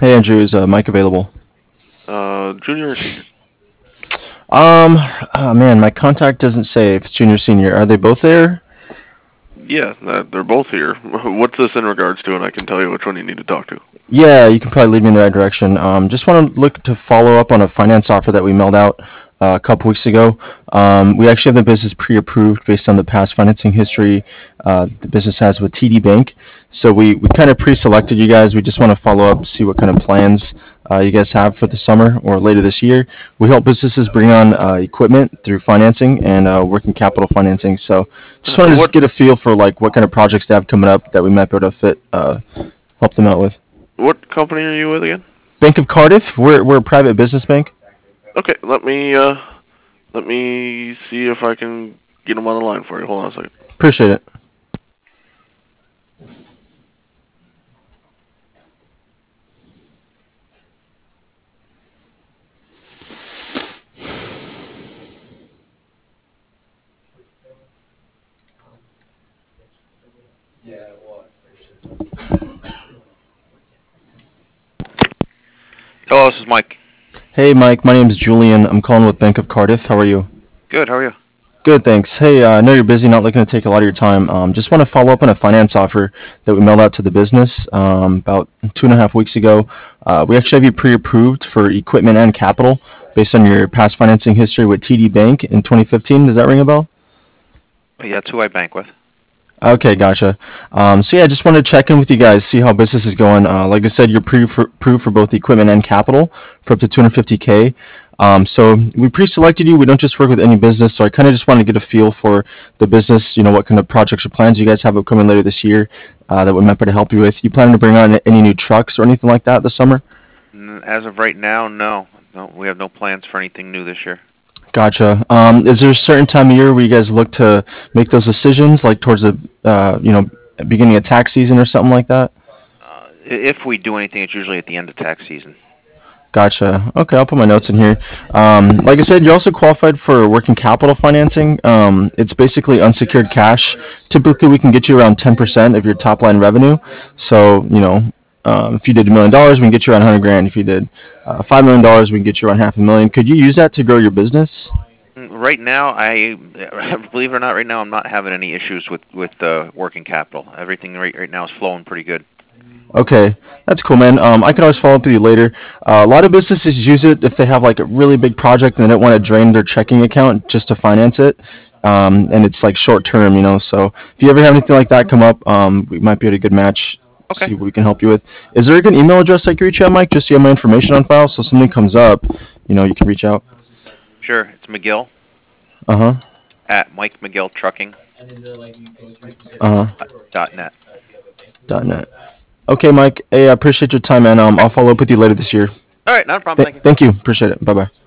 Hey Andrew, is Mike available? Junior or senior? Oh man, my contact doesn't say if it's junior senior. Are they both there? Yeah, they're both here. What's this in regards to, and I can tell you which one you need to talk to. Yeah, you can probably lead me in the right direction. Just want to look to follow up on a finance offer that we mailed out a couple weeks ago. We actually have the business pre-approved based on the past financing history the business has with TD Bank. So we kind of pre-selected you guys. We just want to follow up, see what kind of plans you guys have for the summer or later this year. We help businesses bring on equipment through financing and working capital financing. So just wanted to What just get a feel for like what kind of projects they have coming up that we might be able to help them out with. what company are you with again? Bank of Cardiff. We're a private business bank. Okay, let me see if I can get them on the line for you. Hold on a second. Appreciate it. Hello, this is Mike. Hey, Mike. My name's Julian. I'm calling with Bank of Cardiff. How are you? Good, how are you? Good, thanks. Hey, I know you're busy, not looking to take a lot of your time. Just want to follow up on a finance offer that we mailed out to the business about 2.5 weeks ago. We actually have you pre-approved for equipment and capital based on your past financing history with TD Bank in 2015. Does that ring a bell? Yeah, that's who I bank with. Okay, gotcha. So yeah, just wanted to check in with you guys, see how business is going. Like I said, you're approved for both equipment and capital for up to 250K. So we pre-selected you. We don't just work with any business, so I kind of just wanted to get a feel for the business. You know, what kind of projects or plans you guys have upcoming later this year that we might be able to help you with. You planning to bring on any new trucks or anything like that this summer? As of right now, no. No, we have no plans for anything new this year. Gotcha. Is there a certain time of year where you guys look to make those decisions, like towards the beginning of tax season or something like that? If we do anything, it's usually at the end of tax season. Gotcha. Okay, I'll put my notes in here. Like I said, you're also qualified for working capital financing. It's basically unsecured cash. Typically, we can get you around 10% of your top line revenue. So, if you did $1 million, we can get you around 100 grand. If you did $5 million, we can get you around half a million. Could you use that to grow your business? Right now, I believe it or not, right now I'm not having any issues with working capital. Everything right now is flowing pretty good. Okay, that's cool, man. I can always follow up with you later. A lot of businesses use it if they have like a really big project and they don't want to drain their checking account just to finance it. And it's like short term, So if you ever have anything like that come up, we might be at a good match. Okay, See what we can help you with. Is there a good email address I can reach out, Mike? Just so you have my information on file, so if something comes up, you can reach out. sure. It's McGill Uh huh. at MikeMcGillTrucking.net. Uh huh. .net. Okay, Mike. Hey, I appreciate your time, man. I'll follow up with you later this year. All right, not a problem. Thank you. Thank you. Appreciate it. Bye bye.